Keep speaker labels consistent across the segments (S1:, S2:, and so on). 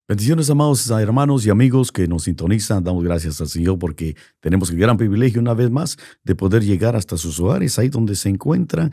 S1: Bendiciones, amados hermanos y amigos que nos sintonizan. Damos gracias al Señor porque tenemos el gran privilegio una vez más de poder llegar hasta sus hogares, ahí donde se encuentran,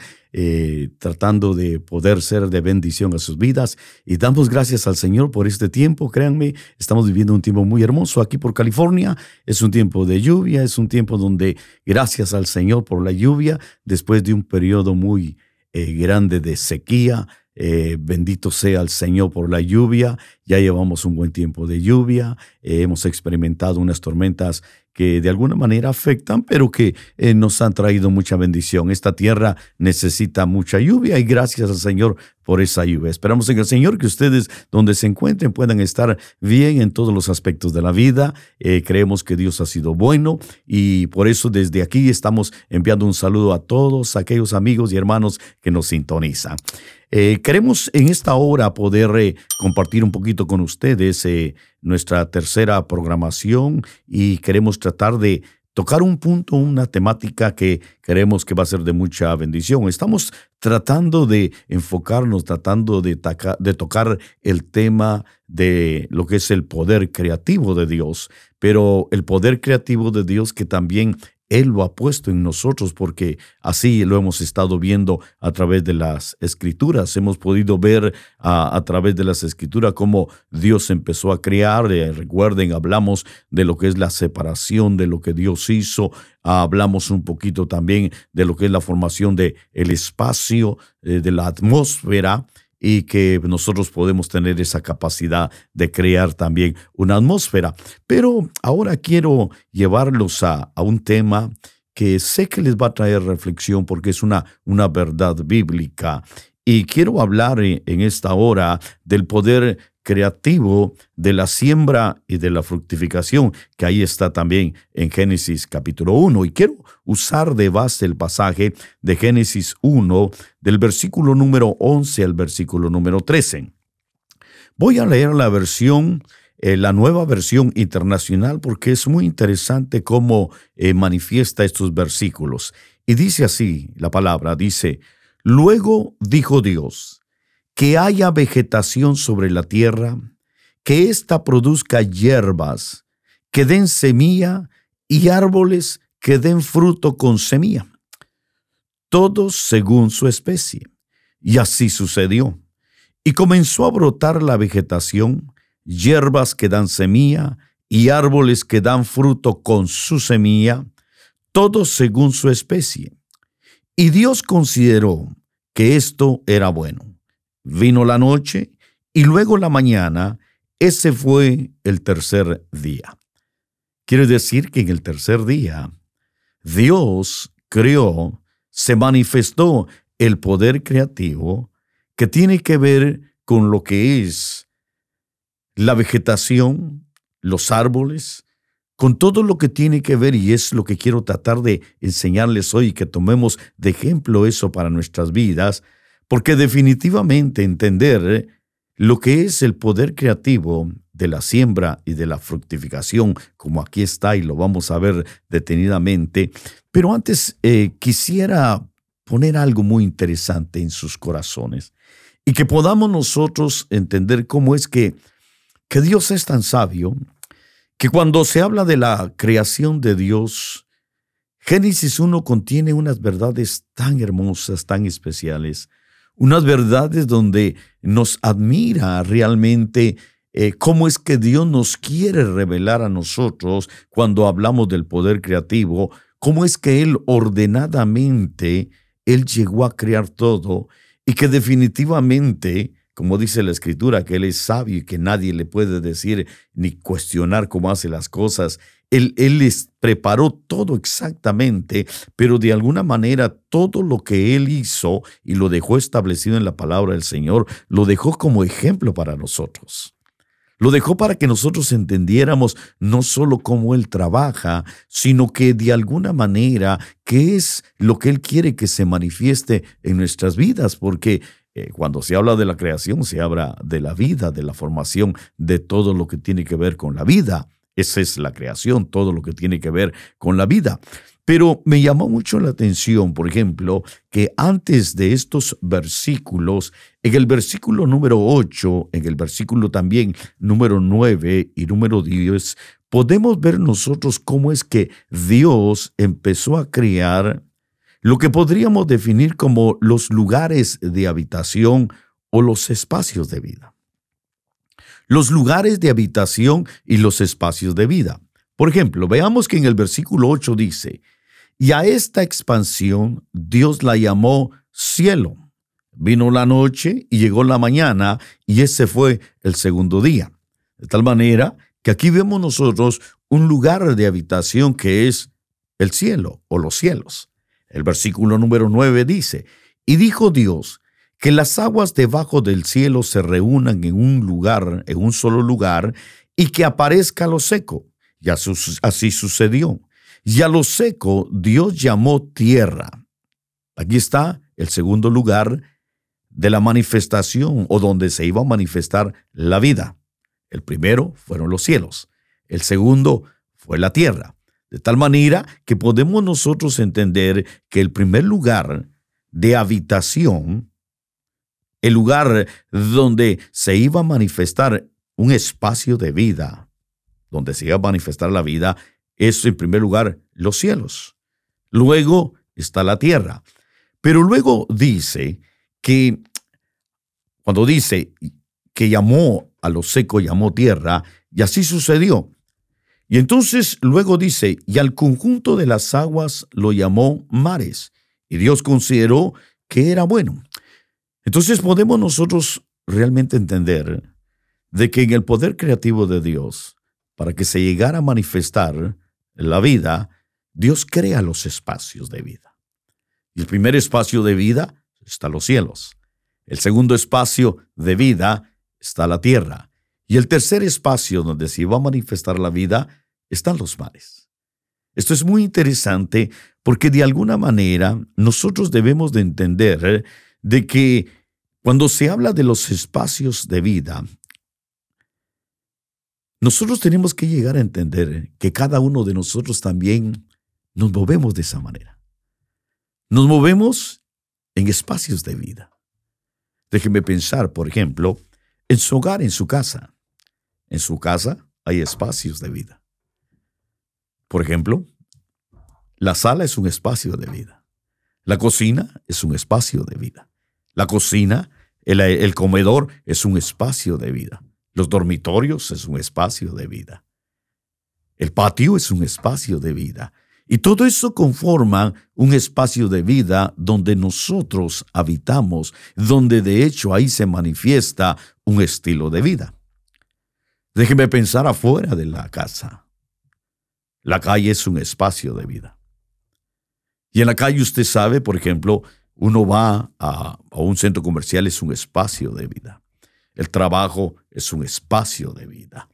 S1: tratando de poder ser de bendición a sus vidas. Y damos gracias al Señor por este tiempo. Créanme, estamos viviendo un tiempo muy hermoso aquí por California. Es un tiempo de lluvia, es un tiempo donde gracias al Señor por la lluvia, después de un periodo muy grande de sequía. Bendito sea el Señor por la lluvia. Ya llevamos un buen tiempo de lluvia. Hemos experimentado unas tormentas que de alguna manera afectan, pero que nos han traído mucha bendición. Esta tierra necesita mucha lluvia y gracias al Señor por esa lluvia. Esperamos en el Señor que ustedes, donde se encuentren, puedan estar bien en todos los aspectos de la vida. Creemos que Dios ha sido bueno y por eso desde aquí estamos enviando un saludo a todos aquellos amigos y hermanos que nos sintonizan. Queremos en esta hora poder compartir un poquito con ustedes nuestra tercera programación y queremos tratar de tocar un punto, una temática que creemos que va a ser de mucha bendición. Estamos tratando de enfocarnos, tratando de tocar el tema de lo que es el poder creativo de Dios, pero el poder creativo de Dios que también Él lo ha puesto en nosotros, porque así lo hemos estado viendo a través de las Escrituras. Hemos podido ver a través de las Escrituras cómo Dios empezó a crear. Recuerden, hablamos de lo que es la separación, de lo que Dios hizo. Hablamos un poquito también de lo que es la formación del espacio, de la atmósfera, y que nosotros podemos tener esa capacidad de crear también una atmósfera. Pero ahora quiero llevarlos a un tema que sé que les va a traer reflexión porque es una verdad bíblica. Y quiero hablar en esta hora del poder creativo de la siembra y de la fructificación, que ahí está también en Génesis capítulo 1. Y quiero usar de base el pasaje de Génesis 1, del versículo número 11 al versículo número 13. Voy a leer la versión, la nueva versión internacional, porque es muy interesante cómo manifiesta estos versículos. Y dice así la palabra, dice: Luego dijo Dios, que haya vegetación sobre la tierra, que ésta produzca hierbas, que den semilla, y árboles que den fruto con semilla, todos según su especie. Y así sucedió. Y comenzó a brotar la vegetación, hierbas que dan semilla, y árboles que dan fruto con su semilla, todos según su especie. Y Dios consideró que esto era bueno. Vino la noche y luego la mañana. Ese fue el tercer día. Quiere decir que en el tercer día Dios creó, se manifestó el poder creativo que tiene que ver con lo que es la vegetación, los árboles, con todo lo que tiene que ver, y es lo que quiero tratar de enseñarles hoy, que tomemos de ejemplo eso para nuestras vidas, porque definitivamente entender lo que es el poder creativo de la siembra y de la fructificación, como aquí está y lo vamos a ver detenidamente. Pero antes quisiera poner algo muy interesante en sus corazones y que podamos nosotros entender cómo es que Dios es tan sabio que cuando se habla de la creación de Dios, Génesis 1 contiene unas verdades tan hermosas, tan especiales, unas verdades donde nos admira realmente cómo es que Dios nos quiere revelar a nosotros cuando hablamos del poder creativo, cómo es que Él ordenadamente, Él llegó a crear todo y que definitivamente, como dice la Escritura, que Él es sabio y que nadie le puede decir ni cuestionar cómo hace las cosas. Él les preparó todo exactamente, pero de alguna manera todo lo que Él hizo y lo dejó establecido en la palabra del Señor, lo dejó como ejemplo para nosotros. Lo dejó para que nosotros entendiéramos no solo cómo Él trabaja, sino que de alguna manera qué es lo que Él quiere que se manifieste en nuestras vidas, porque cuando se habla de la creación, se habla de la vida, de la formación, de todo lo que tiene que ver con la vida. Esa es la creación, todo lo que tiene que ver con la vida. Pero me llamó mucho la atención, por ejemplo, que antes de estos versículos, en el versículo número 8, en el versículo también número 9 y número 10, podemos ver nosotros cómo es que Dios empezó a crear lo que podríamos definir como los lugares de habitación o los espacios de vida. Los lugares de habitación y los espacios de vida. Por ejemplo, veamos que en el versículo 8 dice: y a esta expansión Dios la llamó cielo. Vino la noche y llegó la mañana, y ese fue el segundo día. De tal manera que aquí vemos nosotros un lugar de habitación que es el cielo o los cielos. El versículo número 9 dice: y dijo Dios, que las aguas debajo del cielo se reúnan en un lugar, en un solo lugar, y que aparezca lo seco. Y así sucedió. Y a lo seco Dios llamó tierra. Aquí está el segundo lugar de la manifestación o donde se iba a manifestar la vida. El primero fueron los cielos. El segundo fue la tierra. De tal manera que podemos nosotros entender que el primer lugar de habitación, el lugar donde se iba a manifestar un espacio de vida, donde se iba a manifestar la vida, es en primer lugar los cielos. Luego está la tierra. Pero luego dice que, cuando dice que llamó a lo seco, llamó tierra, y así sucedió. Y entonces luego dice, y al conjunto de las aguas lo llamó mares, y Dios consideró que era bueno. Entonces podemos nosotros realmente entender de que en el poder creativo de Dios, para que se llegara a manifestar la vida, Dios crea los espacios de vida. Y el primer espacio de vida está los cielos. El segundo espacio de vida está la tierra. Y el tercer espacio donde se iba a manifestar la vida están los mares. Esto es muy interesante porque de alguna manera nosotros debemos de entender de que cuando se habla de los espacios de vida, nosotros tenemos que llegar a entender que cada uno de nosotros también nos movemos de esa manera. Nos movemos en espacios de vida. Déjeme pensar, por ejemplo, en su hogar, en su casa. En su casa hay espacios de vida. Por ejemplo, la sala es un espacio de vida. La cocina es un espacio de vida. La cocina, el comedor es un espacio de vida. Los dormitorios es un espacio de vida. El patio es un espacio de vida. Y todo eso conforma un espacio de vida donde nosotros habitamos, donde de hecho ahí se manifiesta un estilo de vida. Déjeme pensar afuera de la casa. La calle es un espacio de vida. Y en la calle usted sabe, por ejemplo, uno va a un centro comercial, es un espacio de vida. El trabajo es un espacio de vida.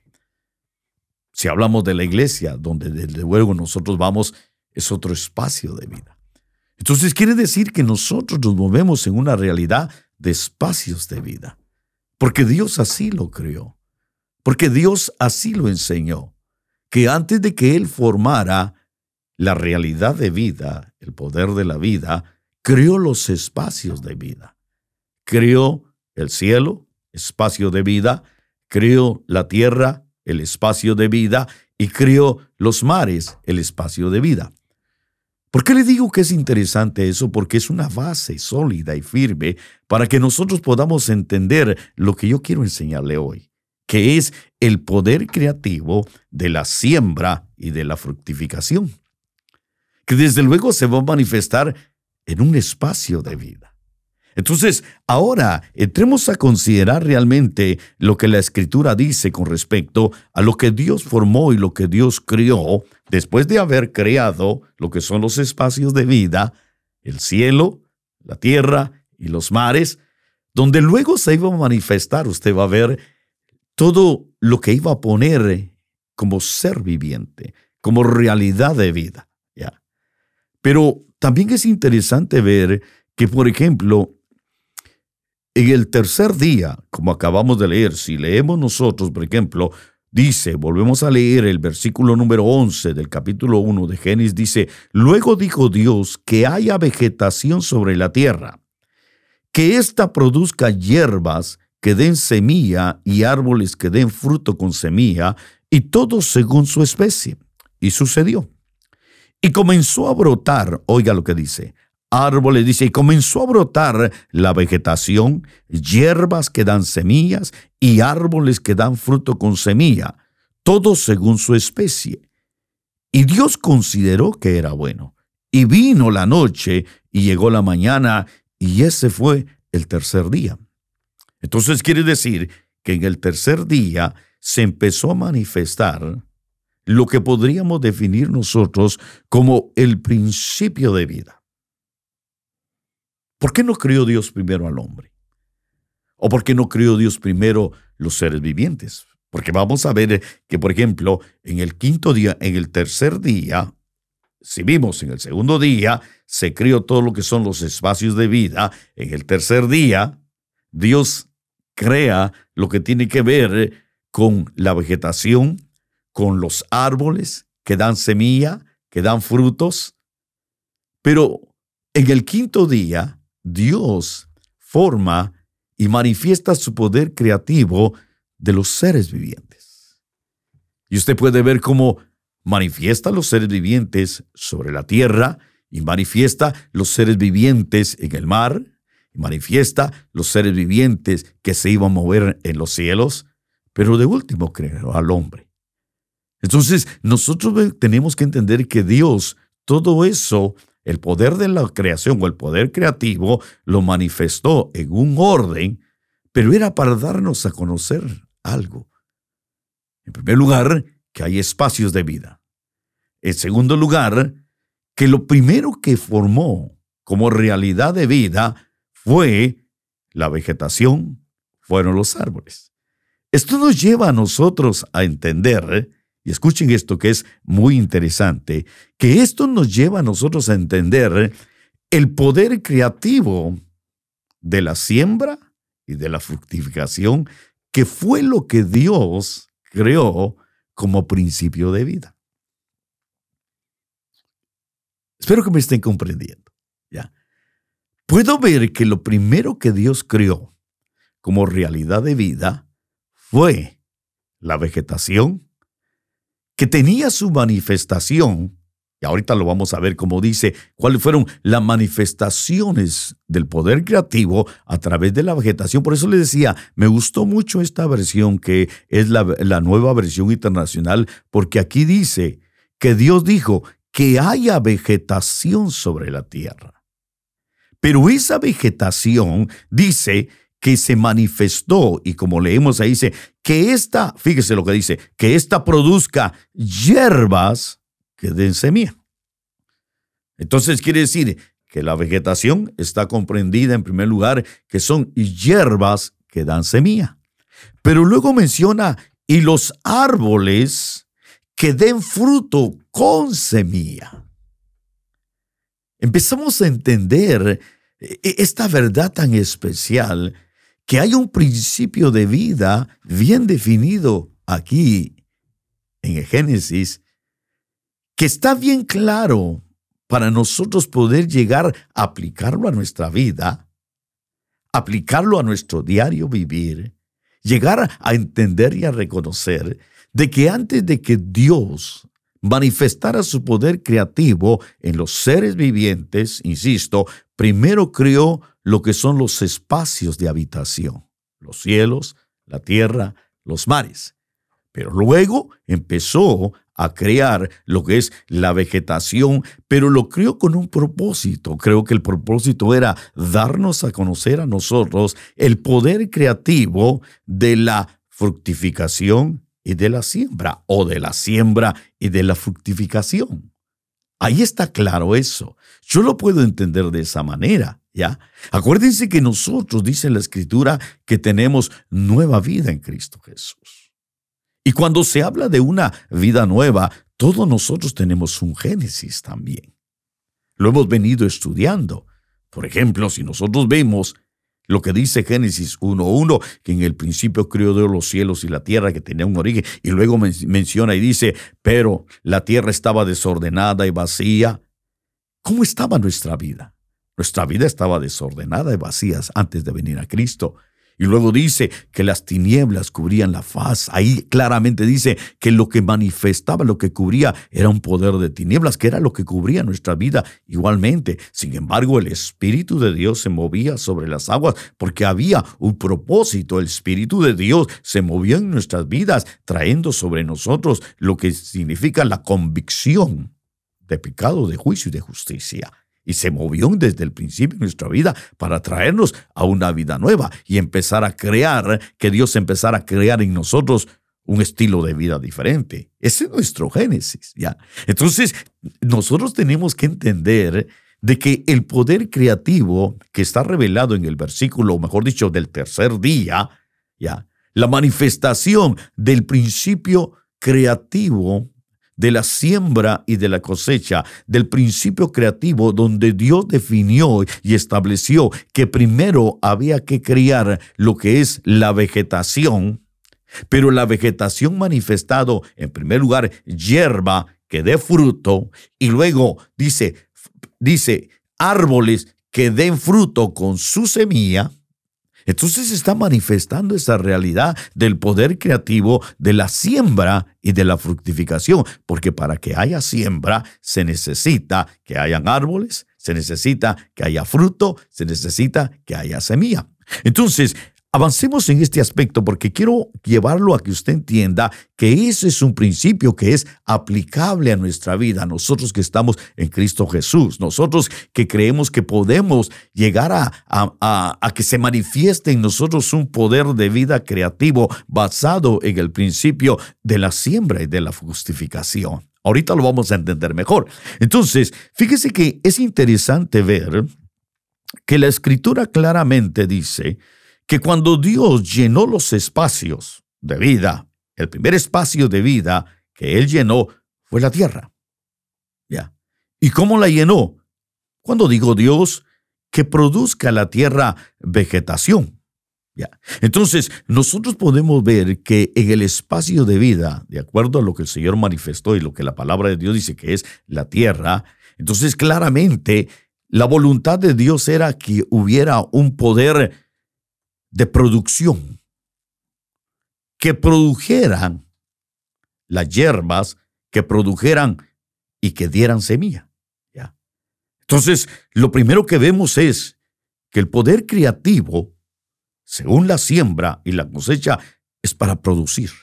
S1: Si hablamos de la iglesia, donde desde luego nosotros vamos, es otro espacio de vida. Entonces quiere decir que nosotros nos movemos en una realidad de espacios de vida. Porque Dios así lo creó. Porque Dios así lo enseñó. Que antes de que Él formara la realidad de vida, el poder de la vida, creó los espacios de vida. Creó el cielo, espacio de vida, creó la tierra, el espacio de vida, y creó los mares, el espacio de vida. ¿Por qué le digo que es interesante eso? Porque es una base sólida y firme para que nosotros podamos entender lo que yo quiero enseñarle hoy, que es el poder creativo de la siembra y de la fructificación, que desde luego se va a manifestar en un espacio de vida. Entonces, ahora entremos a considerar realmente lo que la Escritura dice con respecto a lo que Dios formó y lo que Dios creó después de haber creado lo que son los espacios de vida, el cielo, la tierra y los mares, donde luego se iba a manifestar, usted va a ver todo lo que iba a poner como ser viviente, como realidad de vida. ¿Ya? Pero también es interesante ver que, por ejemplo, en el tercer día, como acabamos de leer, si leemos nosotros, por ejemplo, Dice, volvemos a leer el versículo número 11 del capítulo 1 de Génesis, dice, luego dijo Dios que haya vegetación sobre la tierra, que ésta produzca hierbas que den semilla y árboles que den fruto con semilla, y todo según su especie. Y sucedió. Y comenzó a brotar, oiga lo que dice, árboles, dice, y comenzó a brotar la vegetación, hierbas que dan semillas y árboles que dan fruto con semilla, todo según su especie. Y Dios consideró que era bueno. Y vino la noche y llegó la mañana, y ese fue el tercer día. Entonces quiere decir que en el tercer día se empezó a manifestar lo que podríamos definir nosotros como el principio de vida. ¿Por qué no creó Dios primero al hombre? ¿O por qué no creó Dios primero los seres vivientes? Porque vamos a ver que, por ejemplo, en el quinto día, en el tercer día, si vimos en el segundo día, se creó todo lo que son los espacios de vida. En el tercer día, Dios crea lo que tiene que ver con la vegetación, con los árboles que dan semilla, que dan frutos. Pero en el quinto día, Dios forma y manifiesta su poder creativo de los seres vivientes. Y usted puede ver cómo manifiesta los seres vivientes sobre la tierra, y manifiesta los seres vivientes en el mar, y manifiesta los seres vivientes que se iban a mover en los cielos, pero de último creó al hombre. Entonces, nosotros tenemos que entender que Dios, todo eso, el poder de la creación o el poder creativo, lo manifestó en un orden, pero era para darnos a conocer algo. En primer lugar, que hay espacios de vida. En segundo lugar, que lo primero que formó como realidad de vida fue la vegetación, fueron los árboles. Esto nos lleva a nosotros a entender, y escuchen esto que es muy interesante, que esto nos lleva a nosotros a entender el poder creativo de la siembra y de la fructificación, que fue lo que Dios creó como principio de vida. Espero que me estén comprendiendo. ¿Ya? Puedo ver que lo primero que Dios creó como realidad de vida fue la vegetación, que tenía su manifestación, y ahorita lo vamos a ver como dice, cuáles fueron las manifestaciones del poder creativo a través de la vegetación. Por eso les decía, me gustó mucho esta versión que es la nueva versión internacional, porque aquí dice que Dios dijo que haya vegetación sobre la tierra. Pero esa vegetación dice que se manifestó, y como leemos ahí dice, que esta, fíjese lo que dice, que esta produzca hierbas que den semilla. Entonces quiere decir que la vegetación está comprendida en primer lugar que son hierbas que dan semilla. Pero luego menciona, y los árboles que den fruto con semilla. Empezamos a entender esta verdad tan especial, que hay un principio de vida bien definido aquí en el Génesis, que está bien claro para nosotros poder llegar a aplicarlo a nuestra vida, aplicarlo a nuestro diario vivir, llegar a entender y a reconocer de que antes de que Dios manifestara su poder creativo en los seres vivientes, insisto, primero creó lo que son los espacios de habitación, los cielos, la tierra, los mares. Pero luego empezó a crear lo que es la vegetación, pero lo creó con un propósito. Creo que el propósito era darnos a conocer a nosotros el poder creativo de la fructificación y de la siembra, o de la siembra y de la fructificación. Ahí está claro eso. Yo lo puedo entender de esa manera, ¿ya? Acuérdense que nosotros, dice la Escritura, que tenemos nueva vida en Cristo Jesús. Y cuando se habla de una vida nueva, todos nosotros tenemos un Génesis también. Lo hemos venido estudiando. Por ejemplo, si nosotros vemos Lo que dice Génesis 1:1, que en el principio creó Dios los cielos y la tierra, que tenía un origen, y luego menciona y dice, pero la tierra estaba desordenada y vacía. ¿Cómo estaba nuestra vida? Nuestra vida estaba desordenada y vacía antes de venir a Cristo. Y luego dice que las tinieblas cubrían la faz. Ahí claramente dice que lo que manifestaba, lo que cubría, era un poder de tinieblas, que era lo que cubría nuestra vida igualmente. Sin embargo, el Espíritu de Dios se movía sobre las aguas porque había un propósito. El Espíritu de Dios se movió en nuestras vidas, trayendo sobre nosotros lo que significa la convicción de pecado, de juicio y de justicia. Y se movió desde el principio de nuestra vida para traernos a una vida nueva y empezar a crear, que Dios empezara a crear en nosotros un estilo de vida diferente. Ese es nuestro Génesis, ¿ya? Entonces, nosotros tenemos que entender de que el poder creativo que está revelado en el versículo, o mejor dicho, del tercer día, ¿ya? La manifestación del principio creativo de la siembra y de la cosecha, del principio creativo donde Dios definió y estableció que primero había que criar lo que es la vegetación, pero la vegetación manifestado, en primer lugar, hierba que dé fruto, y luego dice árboles que den fruto con su semilla. Entonces se está manifestando esa realidad del poder creativo, de la siembra y de la fructificación, porque para que haya siembra se necesita que hayan árboles, se necesita que haya fruto, se necesita que haya semilla. Entonces, avancemos en este aspecto porque quiero llevarlo a que usted entienda que ese es un principio que es aplicable a nuestra vida, nosotros que estamos en Cristo Jesús, nosotros que creemos que podemos llegar a que se manifieste en nosotros un poder de vida creativo basado en el principio de la siembra y de la justificación. Ahorita lo vamos a entender mejor. Entonces, fíjese que es interesante ver que la Escritura claramente dice que cuando Dios llenó los espacios de vida, el primer espacio de vida que Él llenó fue la tierra. ¿Ya? ¿Y cómo la llenó? Cuando digo Dios, que produzca la tierra vegetación. ¿Ya? Entonces, nosotros podemos ver que en el espacio de vida, de acuerdo a lo que el Señor manifestó y lo que la palabra de Dios dice que es la tierra, entonces claramente la voluntad de Dios era que hubiera un poder de producción, que produjeran las hierbas, que produjeran y que dieran semilla. ¿Ya? Entonces, lo primero que vemos es que el poder creativo, según la siembra y la cosecha, es para producir.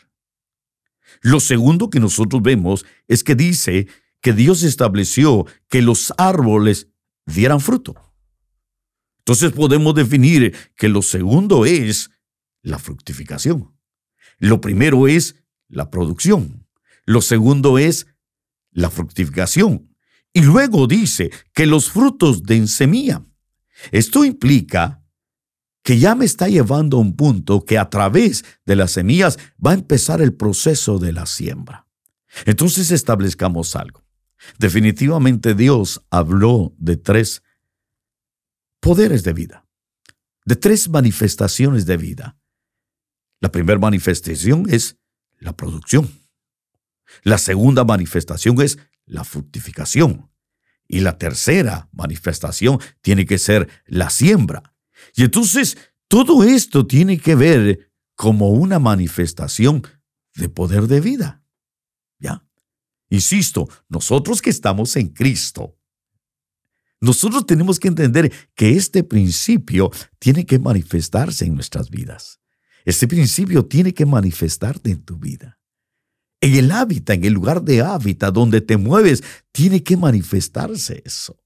S1: Lo segundo que nosotros vemos es que dice que Dios estableció que los árboles dieran fruto. Entonces podemos definir que lo segundo es la fructificación. Lo primero es la producción. Lo segundo es la fructificación. Y luego dice que los frutos den semilla. Esto implica que ya me está llevando a un punto que a través de las semillas va a empezar el proceso de la siembra. Entonces establezcamos algo. Definitivamente Dios habló de tres poderes de vida, de tres manifestaciones de vida. La primera manifestación es la producción. La segunda manifestación es la fructificación. Y la tercera manifestación tiene que ser la siembra. Y entonces todo esto tiene que ver como una manifestación de poder de vida. ¿Ya? Insisto, nosotros que estamos en Cristo, nosotros tenemos que entender que este principio tiene que manifestarse en nuestras vidas. Este principio tiene que manifestarte en tu vida. En el hábitat, en el lugar de hábitat donde te mueves, tiene que manifestarse eso.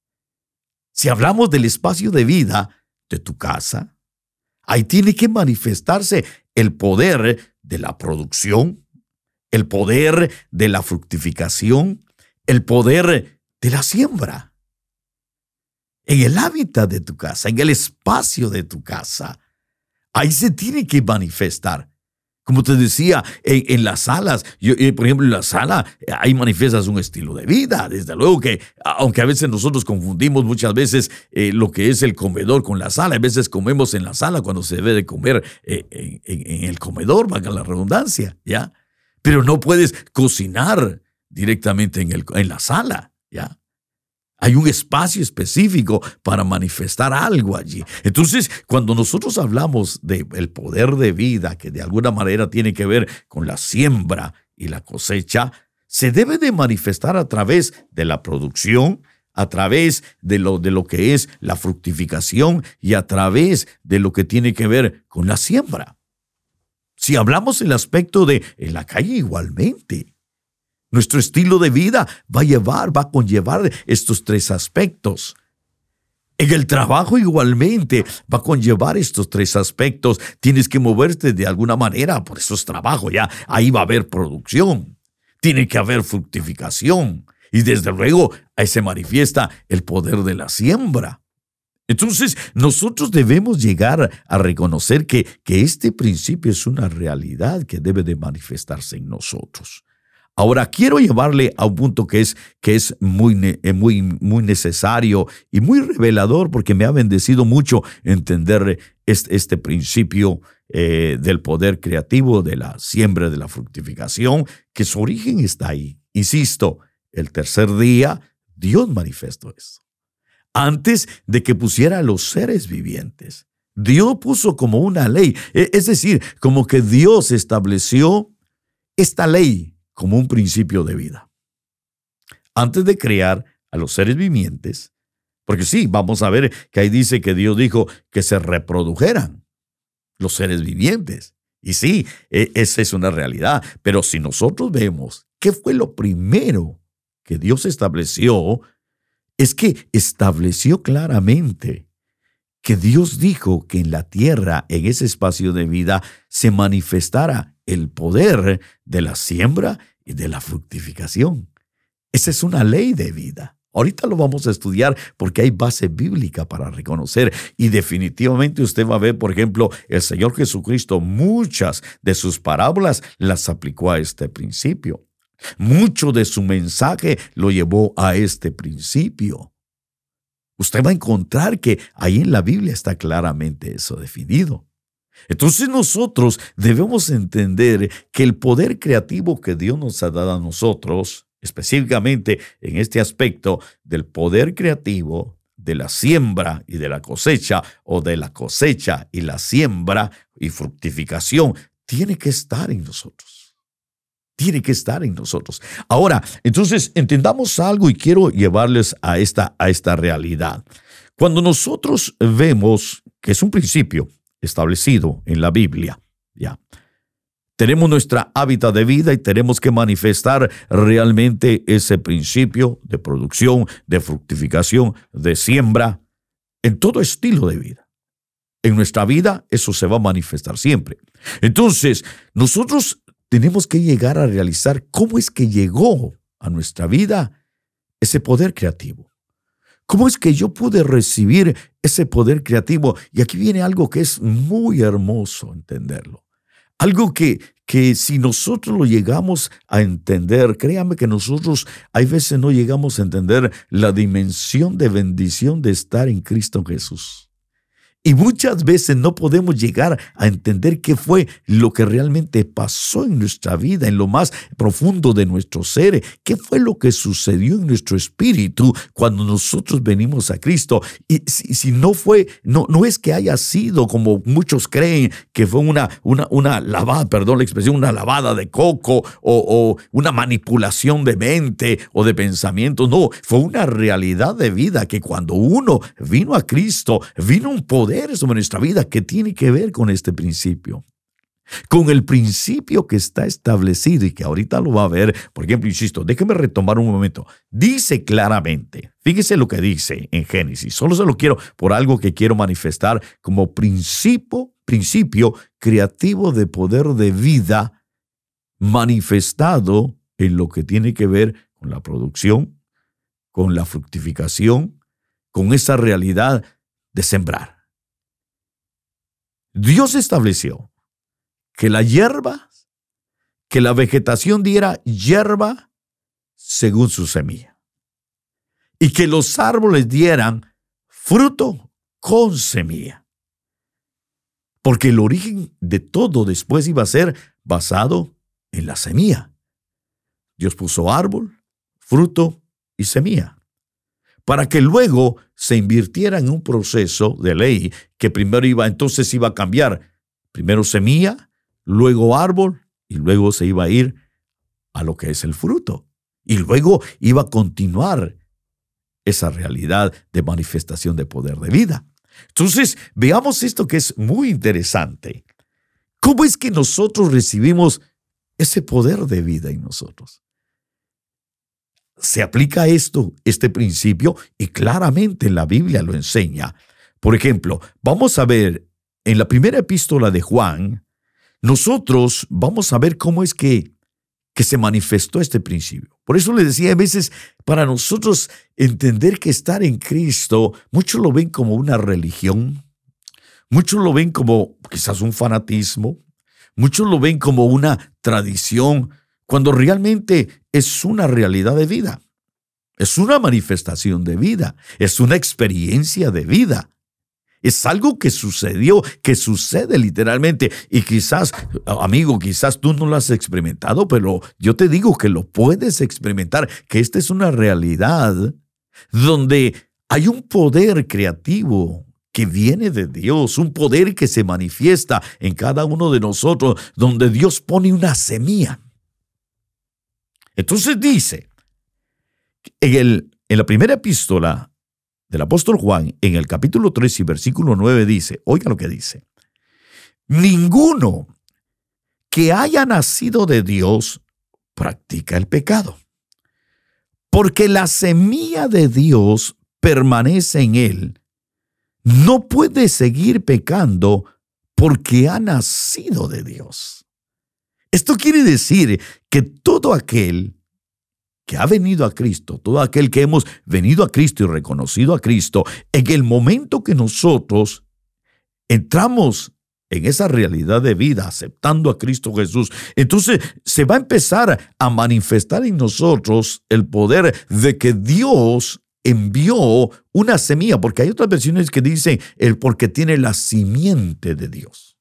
S1: Si hablamos del espacio de vida de tu casa, ahí tiene que manifestarse el poder de la producción, el poder de la fructificación, el poder de la siembra. En el hábitat de tu casa, en el espacio de tu casa, ahí se tiene que manifestar. Como te decía, en las salas, por ejemplo, en la sala, ahí manifiestas un estilo de vida. Desde luego que, aunque a veces nosotros confundimos muchas veces lo que es el comedor con la sala, a veces comemos en la sala cuando se debe de comer en el comedor, valga la redundancia, ¿ya? Pero no puedes cocinar directamente en la sala, ¿ya? Hay un espacio específico para manifestar algo allí. Entonces, cuando nosotros hablamos del poder de vida, que de alguna manera tiene que ver con la siembra y la cosecha, se debe de manifestar a través de la producción, a través de lo que es la fructificación y a través de lo que tiene que ver con la siembra. Si hablamos el aspecto de en la calle igualmente, nuestro estilo de vida va a conllevar estos tres aspectos. En el trabajo igualmente va a conllevar estos tres aspectos. Tienes que moverte de alguna manera, por eso es trabajo, ya. Ahí va a haber producción. Tiene que haber fructificación. Y desde luego ahí se manifiesta el poder de la siembra. Entonces, nosotros debemos llegar a reconocer que este principio es una realidad que debe de manifestarse en nosotros. Ahora, quiero llevarle a un punto que es muy necesario y muy revelador, porque me ha bendecido mucho entender este principio del poder creativo, de la siembra, de la fructificación, que su origen está ahí. Insisto, el tercer día, Dios manifestó eso. Antes de que pusiera a los seres vivientes, Dios puso como una ley, es decir, como que Dios estableció esta ley como un principio de vida. Antes de crear a los seres vivientes, porque sí, vamos a ver que ahí dice que Dios dijo que se reprodujeran los seres vivientes. Y sí, esa es una realidad. Pero si nosotros vemos qué fue lo primero que Dios estableció, es que estableció claramente que Dios dijo que en la tierra, en ese espacio de vida, se manifestara el poder de la siembra y de la fructificación. Esa es una ley de vida. Ahorita lo vamos a estudiar porque hay base bíblica para reconocer, y definitivamente usted va a ver, por ejemplo, el Señor Jesucristo, muchas de sus parábolas las aplicó a este principio. Mucho de su mensaje lo llevó a este principio. Usted va a encontrar que ahí en la Biblia está claramente eso definido. Entonces nosotros debemos entender que el poder creativo que Dios nos ha dado a nosotros, específicamente en este aspecto del poder creativo, de la siembra y de la cosecha, o de la cosecha y la siembra y fructificación, tiene que estar en nosotros. Tiene que estar en nosotros. Ahora, entonces entendamos algo y quiero llevarles a esta realidad. Cuando nosotros vemos que es un principio establecido en la Biblia, ya, tenemos nuestra hábitat de vida y tenemos que manifestar realmente ese principio de producción, de fructificación, de siembra, en todo estilo de vida. En nuestra vida eso se va a manifestar siempre. Entonces, nosotros tenemos que llegar a realizar cómo es que llegó a nuestra vida ese poder creativo. ¿Cómo es que yo pude recibir ese poder creativo? Y aquí viene algo que es muy hermoso entenderlo. Algo que si nosotros lo llegamos a entender, créame que nosotros hay veces no llegamos a entender la dimensión de bendición de estar en Cristo Jesús. Y muchas veces no podemos llegar a entender qué fue lo que realmente pasó en nuestra vida, en lo más profundo de nuestro ser. ¿Qué fue lo que sucedió en nuestro espíritu cuando nosotros venimos a Cristo? Y si no fue, no es que haya sido como muchos creen, que fue una lavada, perdón la expresión, una lavada de coco o una manipulación de mente o de pensamiento. No, fue una realidad de vida que cuando uno vino a Cristo, vino un poder sobre nuestra vida que tiene que ver con este principio. Con el principio que está establecido y que ahorita lo va a ver. Por ejemplo, insisto, déjeme retomar un momento. Dice claramente, fíjese lo que dice en Génesis. Solo se lo quiero por algo que quiero manifestar como principio creativo de poder de vida manifestado en lo que tiene que ver con la producción, con la fructificación, con esa realidad de sembrar. Dios estableció que la hierba, que la vegetación diera hierba según su semilla, y que los árboles dieran fruto con semilla. Porque el origen de todo después iba a ser basado en la semilla. Dios puso árbol, fruto y semilla, para que luego se invirtiera en un proceso de ley que primero iba a cambiar. Primero semilla, luego árbol, y luego se iba a ir a lo que es el fruto. Y luego iba a continuar esa realidad de manifestación de poder de vida. Entonces, veamos esto que es muy interesante. ¿Cómo es que nosotros recibimos ese poder de vida en nosotros? Se aplica este principio, y claramente en la Biblia lo enseña. Por ejemplo, vamos a ver en la primera epístola de Juan, nosotros vamos a ver cómo es que se manifestó este principio. Por eso le decía, a veces para nosotros entender que estar en Cristo, muchos lo ven como una religión, muchos lo ven como quizás un fanatismo, muchos lo ven como una tradición, cuando realmente es una realidad de vida, es una manifestación de vida, es una experiencia de vida. Es algo que sucedió, que sucede literalmente. Y quizás, amigo, quizás tú no lo has experimentado, pero yo te digo que lo puedes experimentar, que esta es una realidad donde hay un poder creativo que viene de Dios, un poder que se manifiesta en cada uno de nosotros, donde Dios pone una semilla. Entonces dice, en la primera epístola del apóstol Juan, en el capítulo 3 y versículo 9 dice, oiga lo que dice: ninguno que haya nacido de Dios practica el pecado, porque la semilla de Dios permanece en él. No puede seguir pecando porque ha nacido de Dios. Esto quiere decir que todo aquel que ha venido a Cristo, todo aquel que hemos venido a Cristo y reconocido a Cristo, en el momento que nosotros entramos en esa realidad de vida, aceptando a Cristo Jesús, entonces se va a empezar a manifestar en nosotros el poder de que Dios envió una semilla, porque hay otras versiones que dicen porque tiene la simiente de Dios.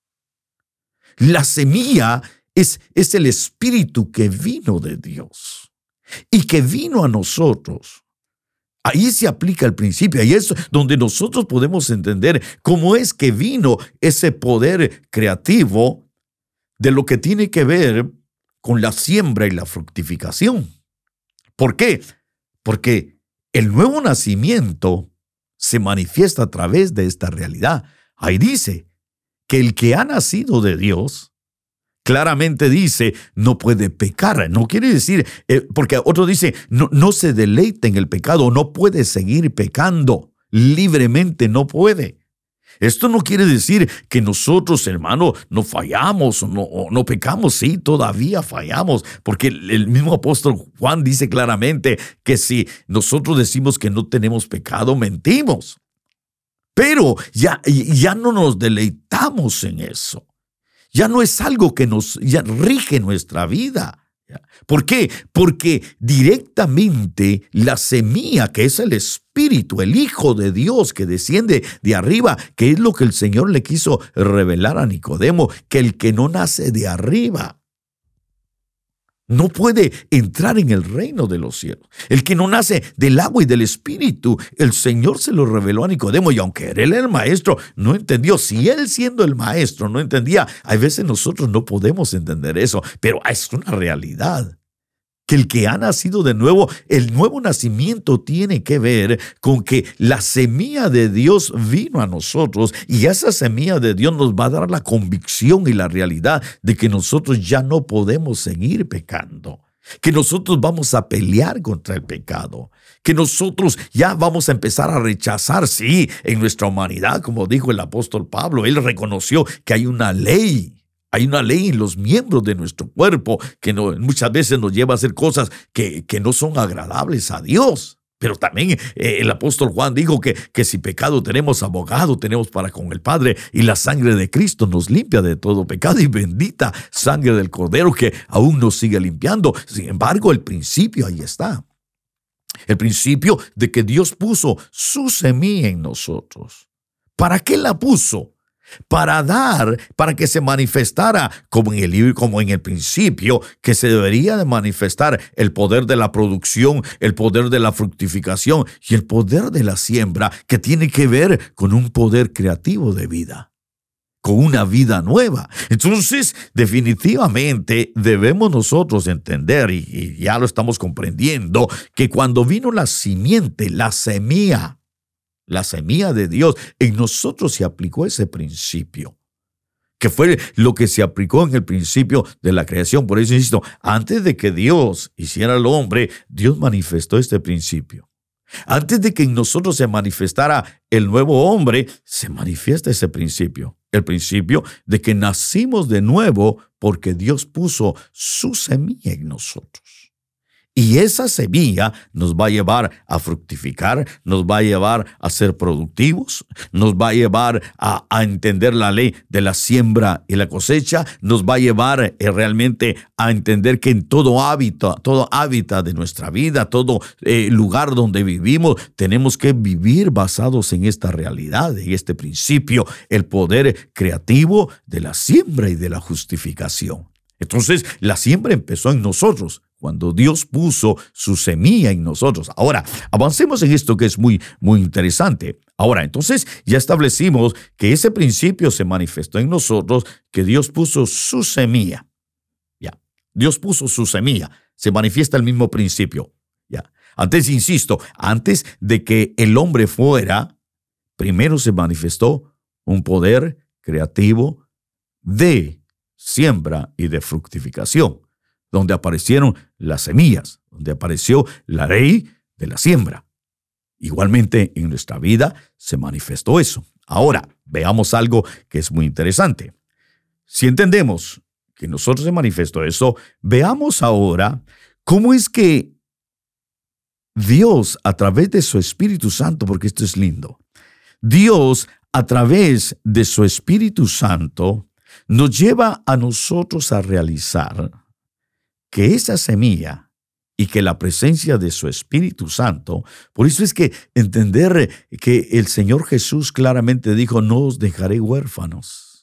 S1: La semilla es el Espíritu que vino de Dios y que vino a nosotros. Ahí se aplica el principio, ahí es donde nosotros podemos entender cómo es que vino ese poder creativo de lo que tiene que ver con la siembra y la fructificación. ¿Por qué? Porque el nuevo nacimiento se manifiesta a través de esta realidad. Ahí dice que el que ha nacido de Dios, claramente dice, no puede pecar. No quiere decir, porque otro dice, no se deleita en el pecado, no puede seguir pecando libremente, no puede. Esto no quiere decir que nosotros, hermano, no fallamos o no pecamos. Sí, todavía fallamos, porque el mismo apóstol Juan dice claramente que si nosotros decimos que no tenemos pecado, mentimos. Pero ya no nos deleitamos en eso. Ya no es algo que ya rige nuestra vida. ¿Por qué? Porque directamente la semilla, que es el Espíritu, el Hijo de Dios que desciende de arriba, que es lo que el Señor le quiso revelar a Nicodemo, que el que no nace de arriba no puede entrar en el reino de los cielos. El que no nace del agua y del Espíritu, el Señor se lo reveló a Nicodemo, y aunque él era el maestro, no entendió. Si él, siendo el maestro, no entendía, hay veces nosotros no podemos entender eso, pero es una realidad. Que el que ha nacido de nuevo, el nuevo nacimiento tiene que ver con que la semilla de Dios vino a nosotros, y esa semilla de Dios nos va a dar la convicción y la realidad de que nosotros ya no podemos seguir pecando, que nosotros vamos a pelear contra el pecado, que nosotros ya vamos a empezar a rechazar, sí, en nuestra humanidad, como dijo el apóstol Pablo, él reconoció que hay una ley. Hay una ley en los miembros de nuestro cuerpo que muchas veces nos lleva a hacer cosas que no son agradables a Dios. Pero también el apóstol Juan dijo que si pecado tenemos abogado, tenemos para con el Padre, y la sangre de Cristo nos limpia de todo pecado, y bendita sangre del Cordero que aún nos sigue limpiando. Sin embargo, el principio ahí está. El principio de que Dios puso su semilla en nosotros. ¿Para qué la puso? Para que se manifestara como en el libro, como en el principio, que se debería de manifestar el poder de la producción, el poder de la fructificación y el poder de la siembra, que tiene que ver con un poder creativo de vida, con una vida nueva. Entonces, definitivamente debemos nosotros entender, y ya lo estamos comprendiendo, que cuando vino la simiente, la semilla de Dios, en nosotros se aplicó ese principio, que fue lo que se aplicó en el principio de la creación. Por eso insisto, antes de que Dios hiciera al hombre, Dios manifestó este principio. Antes de que en nosotros se manifestara el nuevo hombre, se manifiesta ese principio. El principio de que nacimos de nuevo porque Dios puso su semilla en nosotros. Y esa semilla nos va a llevar a fructificar, nos va a llevar a ser productivos, nos va a llevar a entender la ley de la siembra y la cosecha, nos va a llevar realmente a entender que en todo hábitat de nuestra vida, todo lugar donde vivimos, tenemos que vivir basados en esta realidad, en este principio, el poder creativo de la siembra y de la justificación. Entonces, la siembra empezó en nosotros, cuando Dios puso su semilla en nosotros. Ahora, avancemos en esto que es muy, muy interesante. Ahora, entonces, ya establecimos que ese principio se manifestó en nosotros, que Dios puso su semilla. Ya, Dios puso su semilla. Se manifiesta el mismo principio. Ya. Antes, insisto, antes de que el hombre fuera, primero se manifestó un poder creativo de siembra y de fructificación, donde aparecieron las semillas, donde apareció la ley de la siembra. Igualmente en nuestra vida se manifestó eso. Ahora, veamos algo que es muy interesante. Si entendemos que en nosotros se manifestó eso, veamos ahora cómo es que Dios, a través de su Espíritu Santo, porque esto es lindo, Dios, a través de su Espíritu Santo, nos lleva a nosotros a realizar que esa semilla y que la presencia de su Espíritu Santo, por eso es que entender que el Señor Jesús claramente dijo, no os dejaré huérfanos,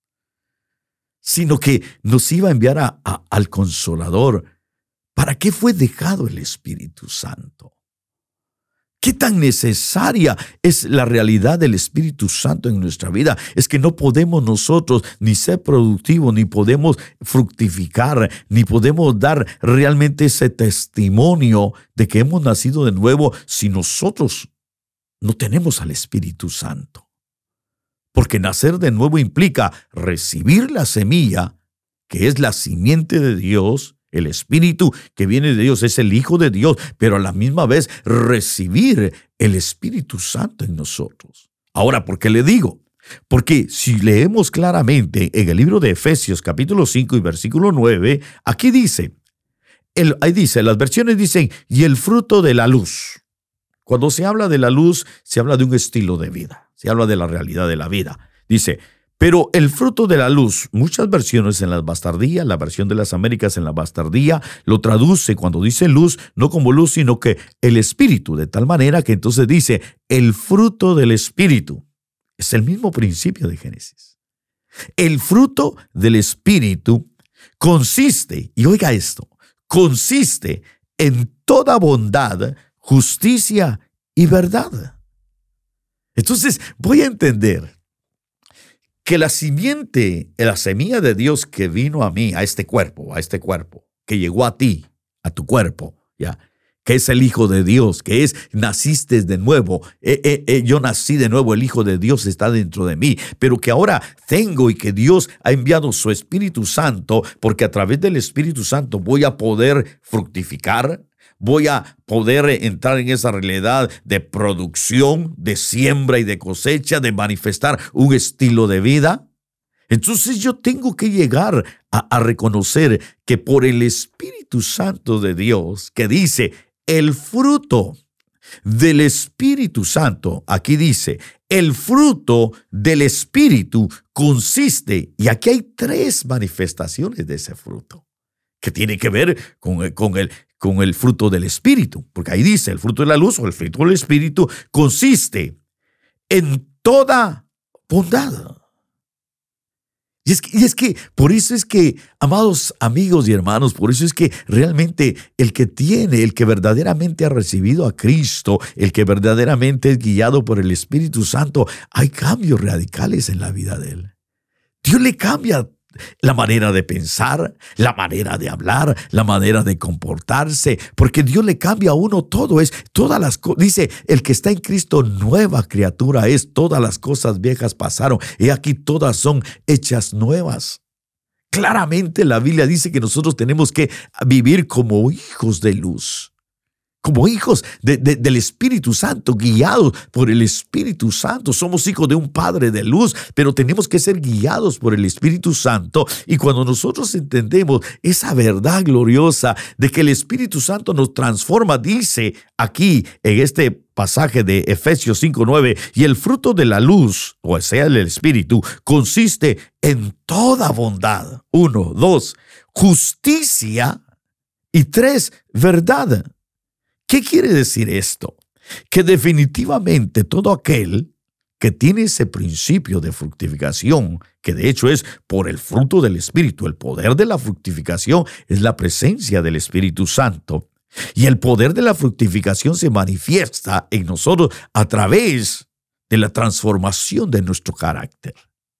S1: sino que nos iba a enviar al Consolador. ¿Para qué fue dejado el Espíritu Santo? ¿Qué tan necesaria es la realidad del Espíritu Santo en nuestra vida? Es que no podemos nosotros ni ser productivos, ni podemos fructificar, ni podemos dar realmente ese testimonio de que hemos nacido de nuevo si nosotros no tenemos al Espíritu Santo. Porque nacer de nuevo implica recibir la semilla, que es la simiente de Dios. El Espíritu que viene de Dios es el Hijo de Dios, pero a la misma vez recibir el Espíritu Santo en nosotros. Ahora, ¿por qué le digo? Porque si leemos claramente en el libro de Efesios capítulo 5 y versículo 9, aquí dice, ahí dice, las versiones dicen, y el fruto de la luz. Cuando se habla de la luz, se habla de un estilo de vida, se habla de la realidad de la vida. Dice, pero el fruto de la luz, muchas versiones en las bastardías, la versión de las Américas en la bastardía, lo traduce cuando dice luz, no como luz, sino que el Espíritu, de tal manera que entonces dice, el fruto del Espíritu. Es el mismo principio de Génesis. El fruto del Espíritu consiste, y oiga esto, consiste en toda bondad, justicia y verdad. Entonces, voy a entender que la simiente, la semilla de Dios que vino a mí, a este cuerpo, que llegó a ti, a tu cuerpo, ya, que es el Hijo de Dios, que es, naciste de nuevo, yo nací de nuevo, el Hijo de Dios está dentro de mí, pero que ahora tengo y que Dios ha enviado su Espíritu Santo, porque a través del Espíritu Santo voy a poder fructificar, voy a poder entrar en esa realidad de producción, de siembra y de cosecha, de manifestar un estilo de vida. Entonces yo tengo que llegar a reconocer que por el Espíritu Santo de Dios, que dice, el fruto del Espíritu Santo, aquí dice, el fruto del Espíritu consiste, y aquí hay tres manifestaciones de ese fruto, que tiene que ver con el fruto del Espíritu, porque ahí dice, el fruto de la luz o el fruto del Espíritu consiste en toda bondad. Y es que, por eso es que, amados amigos y hermanos, por eso es que realmente el que verdaderamente ha recibido a Cristo, el que verdaderamente es guiado por el Espíritu Santo, hay cambios radicales en la vida de él. Dios le cambia la manera de pensar, la manera de hablar, la manera de comportarse, porque Dios le cambia a uno todo, es todas las cosas. Dice, el que está en Cristo, nueva criatura es, todas las cosas viejas pasaron, y aquí todas son hechas nuevas. Claramente la Biblia dice que nosotros tenemos que vivir como hijos de luz, como hijos del Espíritu Santo, guiados por el Espíritu Santo. Somos hijos de un Padre de luz, pero tenemos que ser guiados por el Espíritu Santo. Y cuando nosotros entendemos esa verdad gloriosa de que el Espíritu Santo nos transforma, dice aquí en este pasaje de Efesios 5:9, y el fruto de la luz, o sea, el Espíritu, consiste en toda bondad. 1, 2, justicia, y 3, verdad. ¿Qué quiere decir esto? Que definitivamente todo aquel que tiene ese principio de fructificación, que de hecho es por el fruto del Espíritu, el poder de la fructificación es la presencia del Espíritu Santo. Y el poder de la fructificación se manifiesta en nosotros a través de la transformación de nuestro carácter,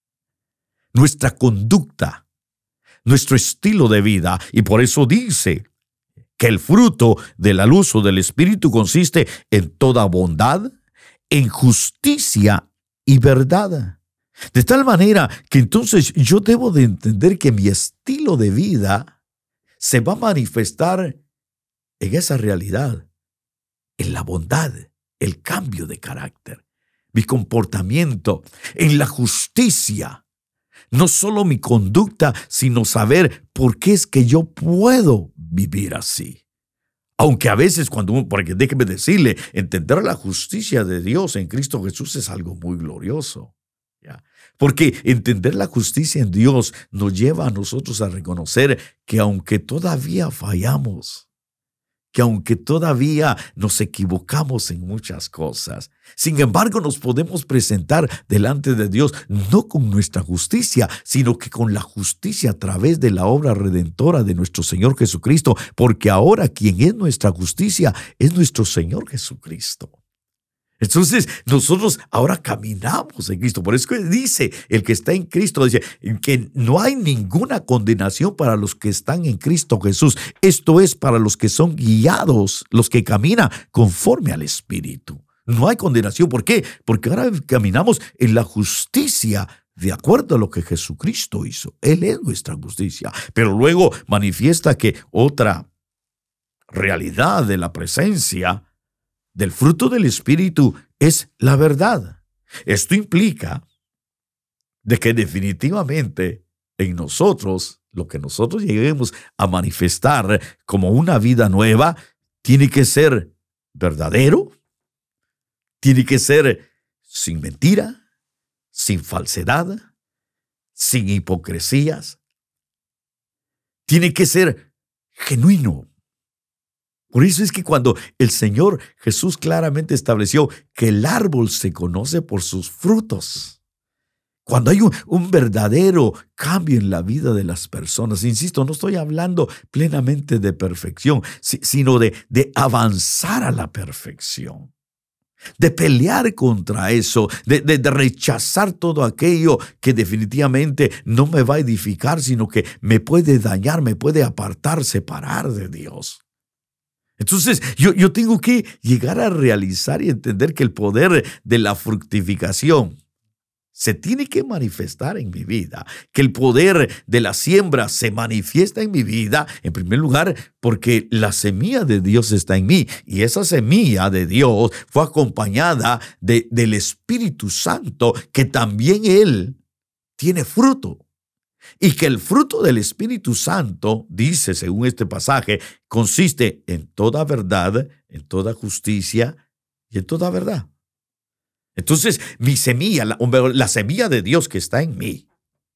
S1: nuestra conducta, nuestro estilo de vida. Y por eso dice que el fruto de la luz o del Espíritu consiste en toda bondad, en justicia y verdad. De tal manera que entonces yo debo de entender que mi estilo de vida se va a manifestar en esa realidad, en la bondad, el cambio de carácter, mi comportamiento, en la justicia. No solo mi conducta, sino saber por qué es que yo puedo vivir así. Aunque a veces porque déjeme decirle, entender la justicia de Dios en Cristo Jesús es algo muy glorioso. ¿Ya? Porque entender la justicia en Dios nos lleva a nosotros a reconocer que aunque todavía fallamos, que aunque todavía nos equivocamos en muchas cosas, sin embargo nos podemos presentar delante de Dios no con nuestra justicia, sino que con la justicia a través de la obra redentora de nuestro Señor Jesucristo, porque ahora quien es nuestra justicia es nuestro Señor Jesucristo. Entonces, nosotros ahora caminamos en Cristo. Por eso que dice, el que está en Cristo, dice que no hay ninguna condenación para los que están en Cristo Jesús. Esto es para los que son guiados, los que caminan conforme al Espíritu. No hay condenación. ¿Por qué? Porque ahora caminamos en la justicia de acuerdo a lo que Jesucristo hizo. Él es nuestra justicia. Pero luego manifiesta que otra realidad de la presencia del fruto del Espíritu es la verdad. Esto implica de que definitivamente en nosotros, lo que nosotros lleguemos a manifestar como una vida nueva, tiene que ser verdadero, tiene que ser sin mentira, sin falsedad, sin hipocresías, tiene que ser genuino. Por eso es que cuando el Señor Jesús claramente estableció que el árbol se conoce por sus frutos, cuando hay un verdadero cambio en la vida de las personas, insisto, no estoy hablando plenamente de perfección, sino de avanzar a la perfección, de pelear contra eso, de rechazar todo aquello que definitivamente no me va a edificar, sino que me puede dañar, me puede apartar, separar de Dios. Entonces, yo tengo que llegar a realizar y entender que el poder de la fructificación se tiene que manifestar en mi vida, que el poder de la siembra se manifiesta en mi vida, en primer lugar, porque la semilla de Dios está en mí, y esa semilla de Dios fue acompañada del Espíritu Santo, que también Él tiene fruto. Y que el fruto del Espíritu Santo, dice según este pasaje, consiste en toda verdad, en toda justicia,
S2: y en toda verdad. Entonces, mi semilla, la semilla de Dios que está en mí,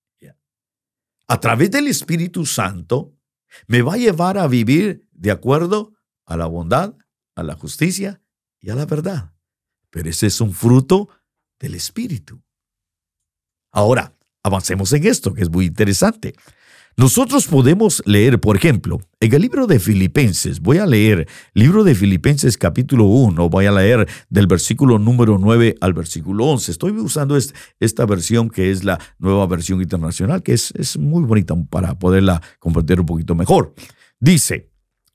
S2: a través del Espíritu Santo, me va a llevar a vivir de acuerdo a la bondad, a la justicia y a la verdad. Pero ese es un fruto del Espíritu. Ahora, avancemos en esto, que es muy interesante. Nosotros podemos leer, por ejemplo, en el libro de Filipenses, voy a leer, libro de Filipenses capítulo 1, voy a leer del versículo número 9 al versículo 11. Estoy usando esta versión que es la nueva versión internacional, que es muy bonita para poderla comprender un poquito mejor. Dice,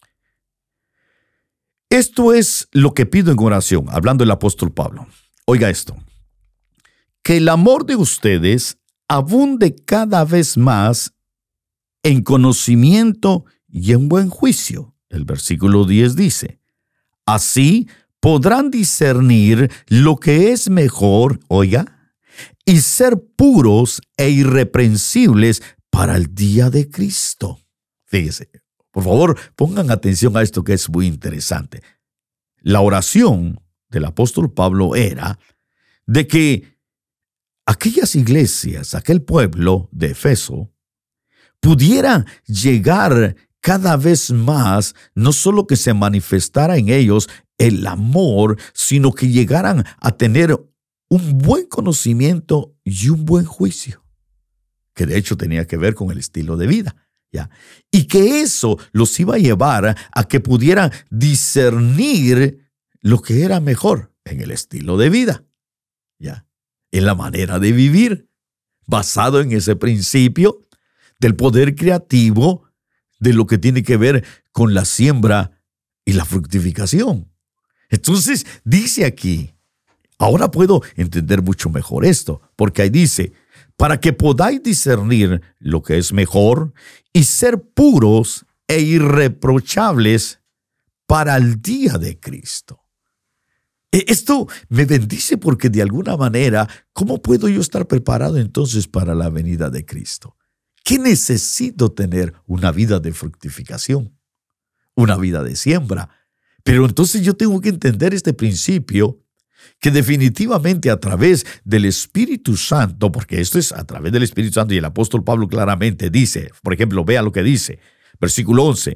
S2: esto es lo que pido en oración, hablando el apóstol Pablo. Oiga esto, que el amor de ustedes abunde cada vez más en conocimiento y en buen juicio. El versículo 10 dice, así podrán discernir lo que es mejor, oiga, y ser puros e irreprensibles para el día de Cristo. Fíjese, por favor, pongan atención a esto que es muy interesante. La oración del apóstol Pablo era de que aquellas iglesias, aquel pueblo de Efeso, pudiera llegar cada vez más, no solo que se manifestara en ellos el amor, sino que llegaran a tener un buen conocimiento y un buen juicio, que de hecho tenía que ver con el estilo de vida, ¿ya? Y que eso los iba a llevar a que pudieran discernir lo que era mejor en el estilo de vida, ¿ya? En la manera de vivir, basado en ese principio del poder creativo, de lo que tiene que ver con la siembra y la fructificación. Entonces, dice aquí, ahora puedo entender mucho mejor esto, porque ahí dice, para que podáis discernir lo que es mejor y ser puros e irreprochables para el día de Cristo. Esto me bendice porque de alguna manera, ¿cómo puedo yo estar preparado entonces para la venida de Cristo? ¿Qué necesito tener? Una vida de fructificación, una vida de siembra. Pero entonces yo tengo que entender este principio que definitivamente a través del Espíritu Santo, porque esto es a través del Espíritu Santo y el apóstol Pablo claramente dice, por ejemplo, vea lo que dice, versículo 11,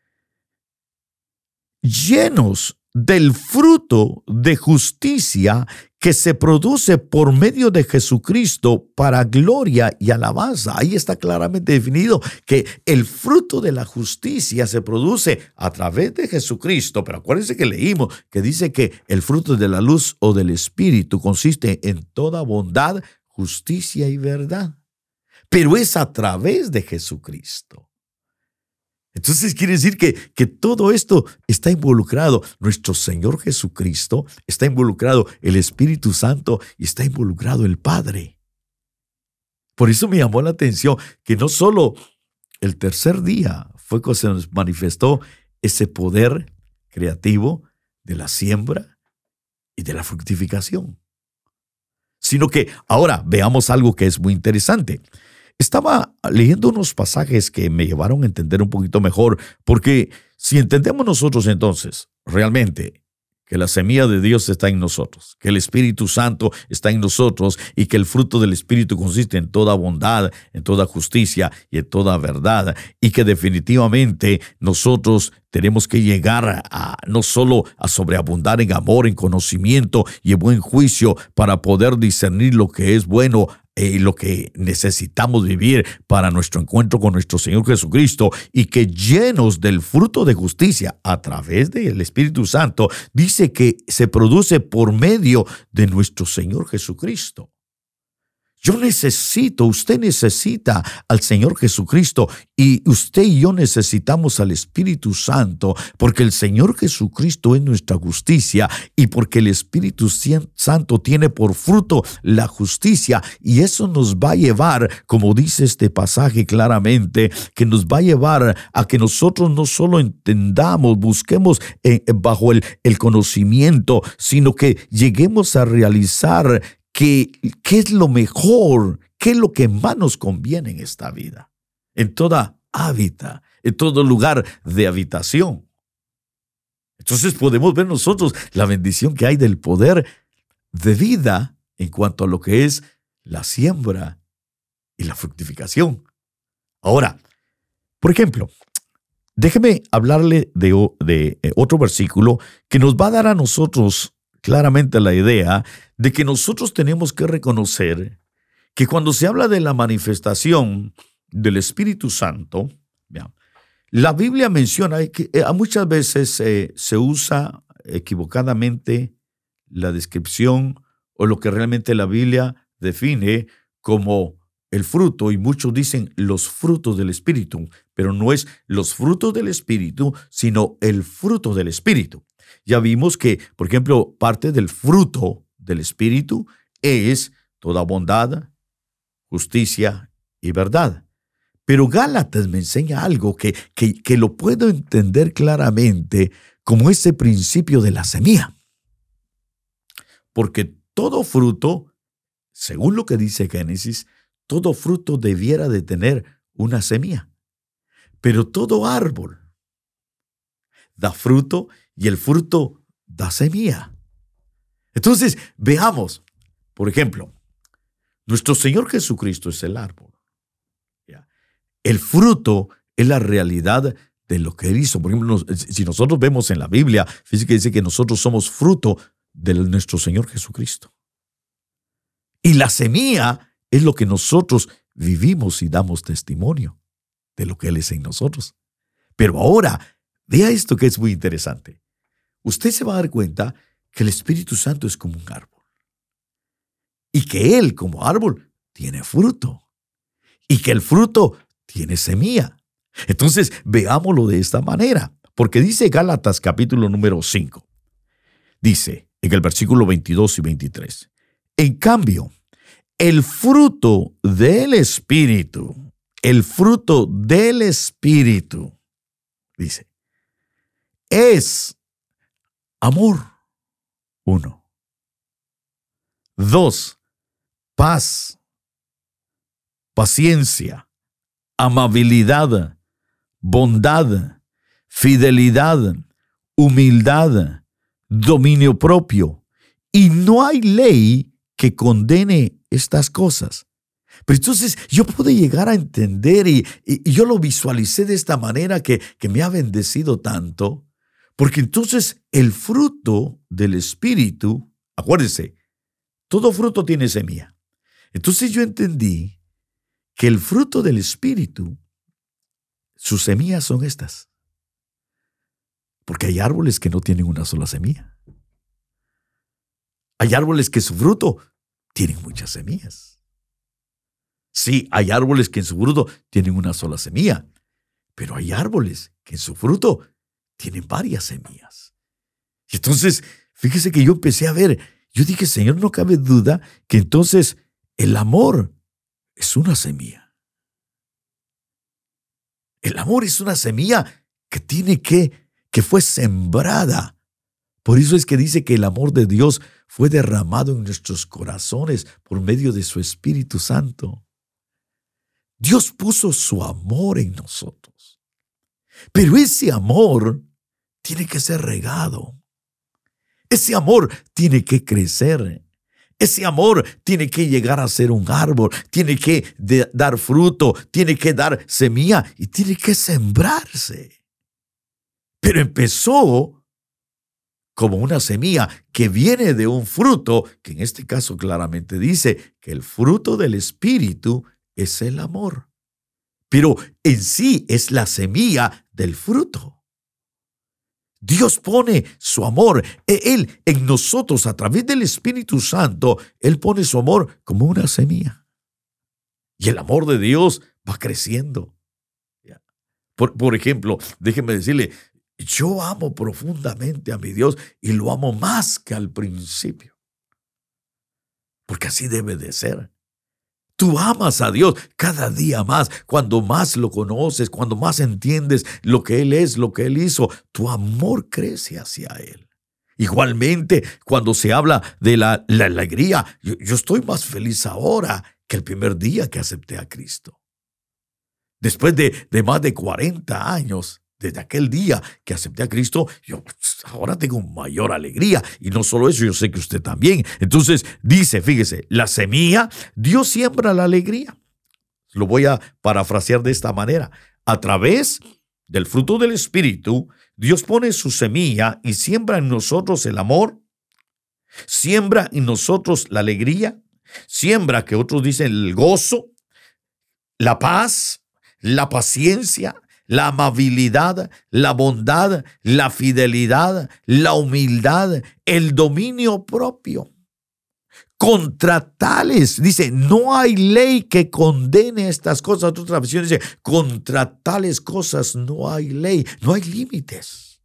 S2: llenos del fruto de justicia que se produce por medio de Jesucristo para gloria y alabanza. Ahí está claramente definido que el fruto de la justicia se produce a través de Jesucristo. Pero acuérdense que leímos que dice que el fruto de la luz o del Espíritu consiste en toda bondad, justicia y verdad. Pero es a través de Jesucristo. Entonces quiere decir que todo esto está involucrado. Nuestro Señor Jesucristo, está involucrado el Espíritu Santo y está involucrado el Padre. Por eso me llamó la atención que no solo el tercer día fue cuando se nos manifestó ese poder creativo de la siembra y de la fructificación, sino que ahora veamos algo que es muy interesante. Estaba leyendo unos pasajes que me llevaron a entender un poquito mejor, porque si entendemos nosotros entonces realmente que la semilla de Dios está en nosotros, que el Espíritu Santo está en nosotros y que el fruto del Espíritu consiste en toda bondad, en toda justicia y en toda verdad, y que definitivamente nosotros tenemos que llegar a no solo a sobreabundar en amor, en conocimiento y en buen juicio para poder discernir lo que es bueno y lo que necesitamos vivir para nuestro encuentro con nuestro Señor Jesucristo, y que llenos del fruto de justicia a través del Espíritu Santo, dice que se produce por medio de nuestro Señor Jesucristo. Yo necesito, usted necesita al Señor Jesucristo y usted y yo necesitamos al Espíritu Santo, porque el Señor Jesucristo es nuestra justicia y porque el Espíritu Santo tiene por fruto la justicia, y eso nos va a llevar, como dice este pasaje claramente, que nos va a llevar a que nosotros no solo entendamos, busquemos bajo el conocimiento, sino que lleguemos a realizar qué es lo mejor, qué es lo que más nos conviene en esta vida, en toda hábitat, en todo lugar de habitación. Entonces podemos ver nosotros la bendición que hay del poder de vida en cuanto a lo que es la siembra y la fructificación. Ahora, por ejemplo, déjeme hablarle de otro versículo que nos va a dar a nosotros claramente la idea de que nosotros tenemos que reconocer que cuando se habla de la manifestación del Espíritu Santo, vean, la Biblia menciona que muchas veces se usa equivocadamente la descripción o lo que realmente la Biblia define como el fruto, y muchos dicen los frutos del Espíritu, pero no es los frutos del Espíritu, sino el fruto del Espíritu. Ya vimos que, por ejemplo, parte del fruto del Espíritu es toda bondad, justicia y verdad. Pero Gálatas me enseña algo que lo puedo entender claramente como ese principio de la semilla. Porque todo fruto, según lo que dice Génesis, todo fruto debiera de tener una semilla. Pero todo árbol da fruto y el fruto da semilla. Entonces, veamos, por ejemplo, nuestro Señor Jesucristo es el árbol. El fruto es la realidad de lo que Él hizo. Por ejemplo, si nosotros vemos en la Biblia, fíjense que dice que nosotros somos fruto de nuestro Señor Jesucristo. Y la semilla es lo que nosotros vivimos y damos testimonio de lo que Él es en nosotros. Pero ahora, vea esto que es muy interesante. Usted se va a dar cuenta que el Espíritu Santo es como un árbol. Y que Él, como árbol, tiene fruto. Y que el fruto tiene semilla. Entonces, veámoslo de esta manera. Porque dice Gálatas capítulo número 5. Dice en el versículo 22 y 23. En cambio, el fruto del Espíritu, dice, es amor. 1. 2. Paz, paciencia, amabilidad, bondad, fidelidad, humildad, dominio propio. Y no hay ley que condene estas cosas. Pero entonces yo pude llegar a entender y yo lo visualicé de esta manera que me ha bendecido tanto, porque entonces el fruto del Espíritu, acuérdense, todo fruto tiene semilla. Entonces yo entendí que el fruto del Espíritu, sus semillas son estas. Porque hay árboles que no tienen una sola semilla. Hay árboles que su fruto tienen muchas semillas. Sí, hay árboles que en su fruto tienen una sola semilla, pero hay árboles que en su fruto tienen varias semillas. Y entonces, fíjese que yo empecé a ver, yo dije, Señor, no cabe duda que entonces el amor es una semilla. El amor es una semilla que fue sembrada. Por eso es que dice que el amor de Dios fue derramado en nuestros corazones por medio de su Espíritu Santo. Dios puso su amor en nosotros. Pero ese amor tiene que ser regado. Ese amor tiene que crecer. Ese amor tiene que llegar a ser un árbol, tiene que dar fruto, tiene que dar semilla y tiene que sembrarse. Pero empezó como una semilla que viene de un fruto, que en este caso claramente dice que el fruto del Espíritu es el amor. Pero en sí es la semilla del fruto. Dios pone su amor, Él en nosotros a través del Espíritu Santo, Él pone su amor como una semilla. Y el amor de Dios va creciendo. Por ejemplo, déjeme decirle, yo amo profundamente a mi Dios y lo amo más que al principio. Porque así debe de ser. Tú amas a Dios cada día más, cuando más lo conoces, cuando más entiendes lo que Él es, lo que Él hizo, tu amor crece hacia Él. Igualmente, cuando se habla de la alegría, yo estoy más feliz ahora que el primer día que acepté a Cristo. Después de más de 40 años desde aquel día que acepté a Cristo, yo ahora tengo mayor alegría. Y no solo eso, yo sé que usted también. Entonces dice, fíjese, la semilla, Dios siembra la alegría. Lo voy a parafrasear de esta manera. A través del fruto del Espíritu, Dios pone su semilla y siembra en nosotros el amor, siembra en nosotros la alegría, siembra, que otros dicen, el gozo, la paz, la paciencia, la amabilidad, la bondad, la fidelidad, la humildad, el dominio propio. Contra tales, dice, no hay ley que condene estas cosas. Otra traducción dice, contra tales cosas no hay ley, no hay límites.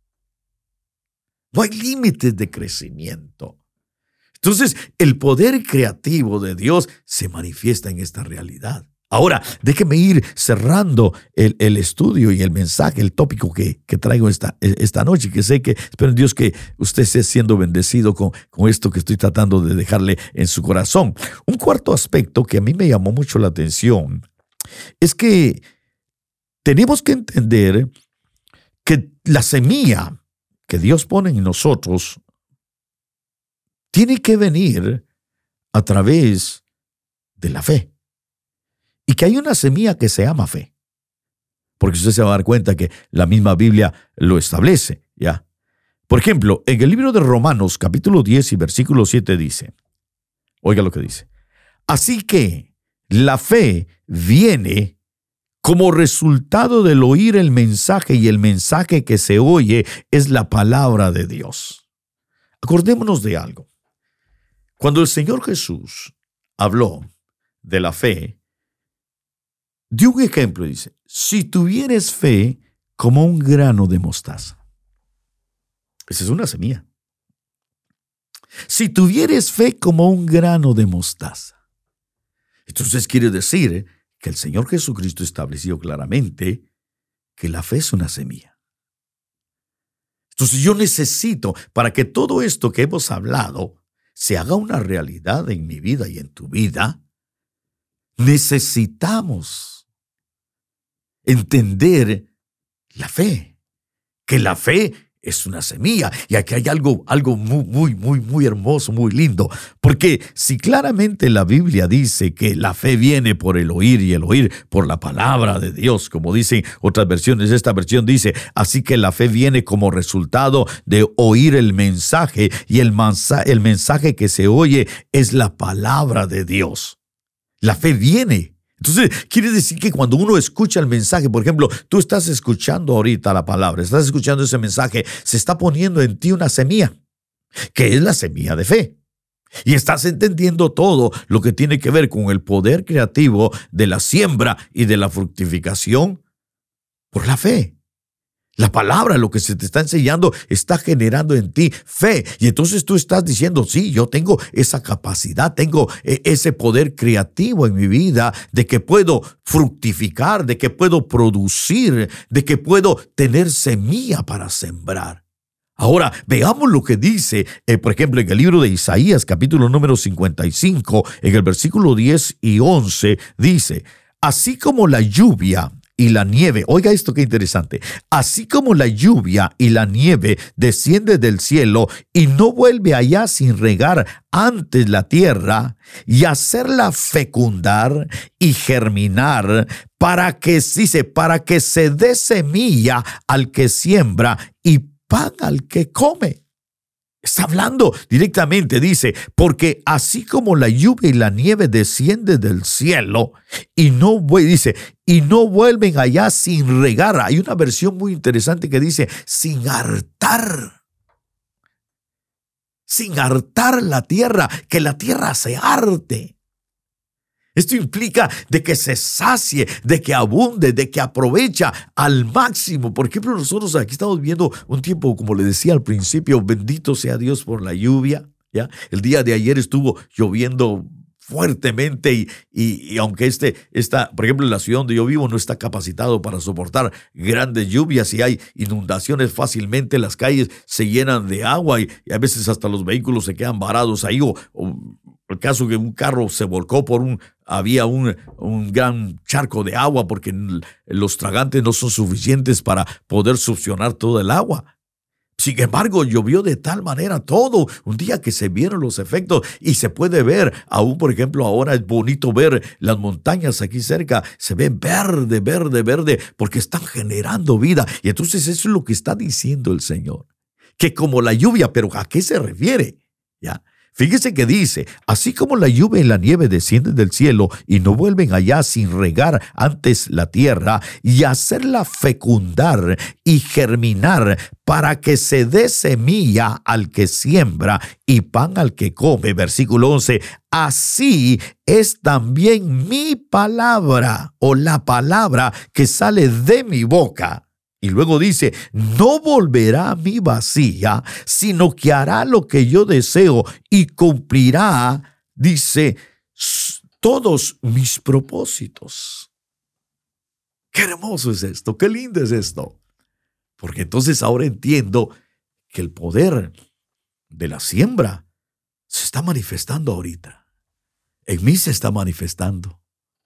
S2: No hay límites de crecimiento. Entonces, el poder creativo de Dios se manifiesta en esta realidad. Ahora, déjeme ir cerrando el estudio y el mensaje, el tópico que traigo esta noche, que sé que, espero en Dios que usted esté siendo bendecido con esto que estoy tratando de dejarle en su corazón. Un cuarto aspecto que a mí me llamó mucho la atención es que tenemos que entender que la semilla que Dios pone en nosotros tiene que venir a través de la fe. Y que hay una semilla que se llama fe. Porque usted se va a dar cuenta que la misma Biblia lo establece, ¿ya? Por ejemplo, en el libro de Romanos, capítulo 10 y versículo 7 dice, oiga lo que dice, así que la fe viene como resultado del oír el mensaje, y el mensaje que se oye es la palabra de Dios. Acordémonos de algo. Cuando el Señor Jesús habló de la fe, dio un ejemplo, dice, si tuvieres fe como un grano de mostaza. Esa es una semilla. Si tuvieres fe como un grano de mostaza. Entonces quiere decir que el Señor Jesucristo estableció claramente que la fe es una semilla. Entonces yo necesito, para que todo esto que hemos hablado se haga una realidad en mi vida y en tu vida, necesitamos entender la fe, que la fe es una semilla. Y aquí hay algo muy hermoso, muy lindo, porque si claramente la Biblia dice que la fe viene por el oír y el oír por la palabra de Dios, como dicen otras versiones, esta versión dice, así que la fe viene como resultado de oír el mensaje, y el mensaje que se oye es la palabra de Dios. La fe viene. Entonces, quiere decir que cuando uno escucha el mensaje, por ejemplo, tú estás escuchando ahorita la palabra, estás escuchando ese mensaje, se está poniendo en ti una semilla, que es la semilla de fe. Y estás entendiendo todo lo que tiene que ver con el poder creativo de la siembra y de la fructificación por la fe. La palabra, lo que se te está enseñando, está generando en ti fe. Y entonces tú estás diciendo, sí, yo tengo esa capacidad, tengo ese poder creativo en mi vida, de que puedo fructificar, de que puedo producir, de que puedo tener semilla para sembrar. Ahora, veamos lo que dice, por ejemplo, en el libro de Isaías, capítulo número 55, en el versículo 10 y 11, dice, así como la lluvia y la nieve, oiga esto qué interesante, así como la lluvia y la nieve desciende del cielo y no vuelve allá sin regar antes la tierra y hacerla fecundar y germinar para que se dé semilla al que siembra y pan al que come. Está hablando directamente, dice, porque así como la lluvia y la nieve desciende del cielo y no vuelven allá sin regar. Hay una versión muy interesante que dice sin hartar la tierra, que la tierra se harte. Esto implica de que se sacie, de que abunde, de que aprovecha al máximo. Por ejemplo, nosotros aquí estamos viendo un tiempo, como le decía al principio, bendito sea Dios por la lluvia, ¿ya? El día de ayer estuvo lloviendo fuertemente y aunque por ejemplo, en la ciudad donde yo vivo no está capacitado para soportar grandes lluvias y hay inundaciones fácilmente, las calles se llenan de agua y a veces hasta los vehículos se quedan varados ahí o el caso que un carro se volcó había un gran charco de agua porque los tragantes no son suficientes para poder succionar todo el agua. Sin embargo, llovió de tal manera todo, un día que se vieron los efectos y se puede ver, aún por ejemplo ahora es bonito ver las montañas aquí cerca, se ve verde, verde, verde, porque están generando vida. Y entonces eso es lo que está diciendo el Señor, que como la lluvia, pero ¿a qué se refiere? ¿Ya? Fíjese que dice, así como la lluvia y la nieve descienden del cielo y no vuelven allá sin regar antes la tierra y hacerla fecundar y germinar para que se dé semilla al que siembra y pan al que come. Versículo 11, así es también mi palabra o la palabra que sale de mi boca. Y luego dice, no volverá a mí vacía, sino que hará lo que yo deseo y cumplirá, dice, todos mis propósitos. Qué hermoso es esto, qué lindo es esto. Porque entonces ahora entiendo que el poder de la siembra se está manifestando ahorita. En mí se está manifestando.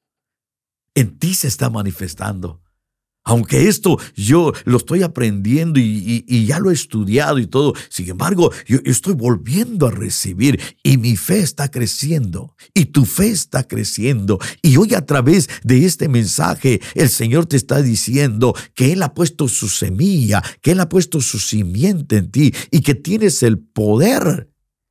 S2: En ti se está manifestando. Aunque esto yo lo estoy aprendiendo y ya lo he estudiado y todo, sin embargo, yo estoy volviendo a recibir y mi fe está creciendo y tu fe está creciendo. Y hoy a través de este mensaje, el Señor te está diciendo que Él ha puesto su semilla, que Él ha puesto su simiente en ti y que tienes el poder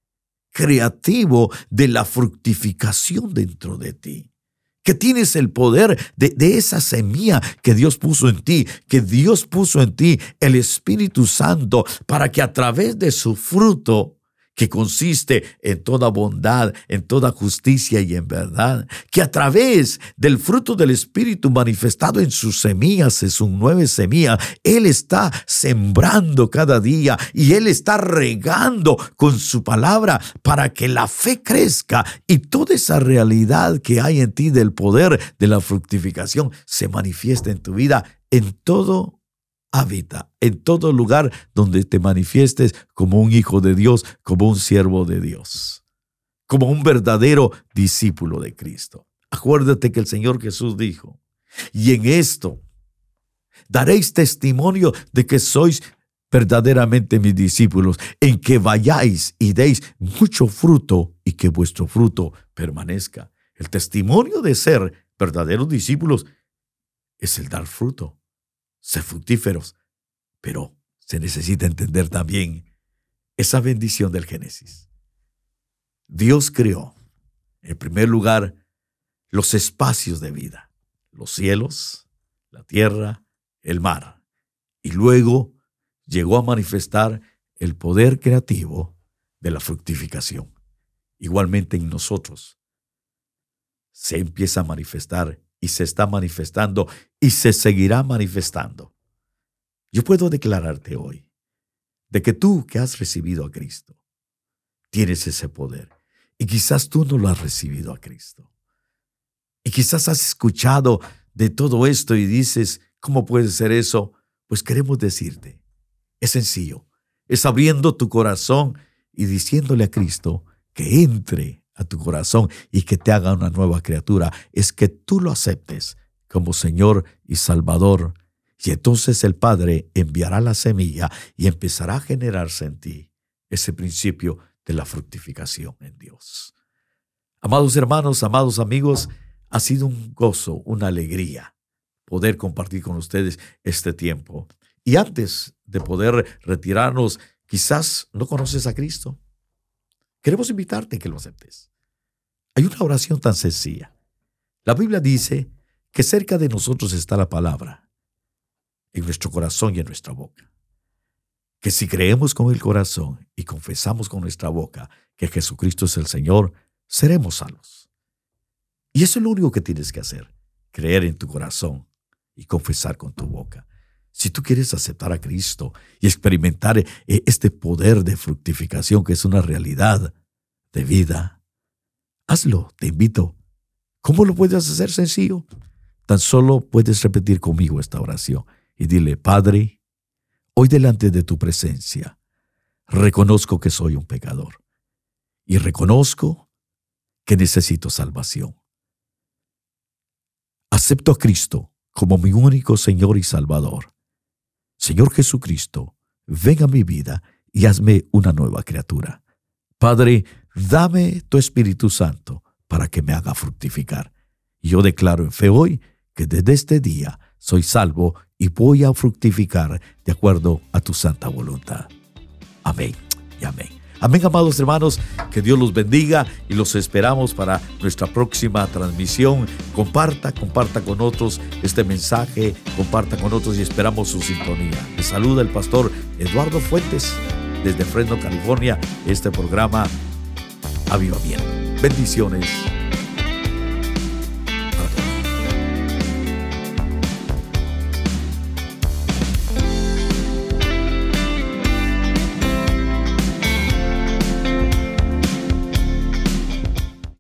S2: creativo de la fructificación dentro de ti. Que tienes el poder de esa semilla que Dios puso en ti, que Dios puso en ti el Espíritu Santo para que a través de su fruto, que consiste en toda bondad, en toda justicia y en verdad, que a través del fruto del Espíritu manifestado en sus semillas, en sus 9 semillas, Él está sembrando cada día y Él está regando con su palabra para que la fe crezca y toda esa realidad que hay en ti del poder de la fructificación se manifiesta en tu vida en todo habita en todo lugar donde te manifiestes como un hijo de Dios, como un siervo de Dios, como un verdadero discípulo de Cristo. Acuérdate que el Señor Jesús dijo, y en esto daréis testimonio de que sois verdaderamente mis discípulos, en que vayáis y deis mucho fruto y que vuestro fruto permanezca. El testimonio de ser verdaderos discípulos es el dar fruto. Ser fructíferos, pero se necesita entender también esa bendición del Génesis. Dios creó, en primer lugar, los espacios de vida, los cielos, la tierra, el mar, y luego llegó a manifestar el poder creativo de la fructificación. Igualmente en nosotros se empieza a manifestar y se está manifestando y se seguirá manifestando. Yo puedo declararte hoy de que tú que has recibido a Cristo, tienes ese poder. Y quizás tú no lo has recibido a Cristo. Y quizás has escuchado de todo esto y dices, ¿cómo puede ser eso? Pues queremos decirte, es sencillo, es abriendo tu corazón y diciéndole a Cristo que entre a tu corazón y que te haga una nueva criatura, es que tú lo aceptes como Señor y Salvador. Y entonces el Padre enviará la semilla y empezará a generarse en ti ese principio de la fructificación en Dios. Amados hermanos, amados amigos, ha sido un gozo, una alegría poder compartir con ustedes este tiempo. Y antes de poder retirarnos, quizás no conoces a Cristo. Queremos invitarte a que lo aceptes. Hay una oración tan sencilla. La Biblia dice que cerca de nosotros está la palabra, en nuestro corazón y en nuestra boca. Que si creemos con el corazón y confesamos con nuestra boca que Jesucristo es el Señor, seremos salvos. Y eso es lo único que tienes que hacer, creer en tu corazón y confesar con tu boca. Si tú quieres aceptar a Cristo y experimentar este poder de fructificación que es una realidad de vida, hazlo, te invito. ¿Cómo lo puedes hacer? Sencillo. Tan solo puedes repetir conmigo esta oración y dile: Padre, hoy delante de tu presencia reconozco que soy un pecador y reconozco que necesito salvación. Acepto a Cristo como mi único Señor y Salvador. Señor Jesucristo, ven a mi vida y hazme una nueva criatura. Padre, dame tu Espíritu Santo para que me haga fructificar. Y yo declaro en fe hoy que desde este día soy salvo y voy a fructificar de acuerdo a tu santa voluntad. Amén y amén. Amén, amados hermanos, que Dios los bendiga y los esperamos para nuestra próxima transmisión. Comparta con otros este mensaje, comparta con otros y esperamos su sintonía. Les saluda el pastor Eduardo Fuentes desde Fresno, California. Este programa Avivamiento. Bendiciones.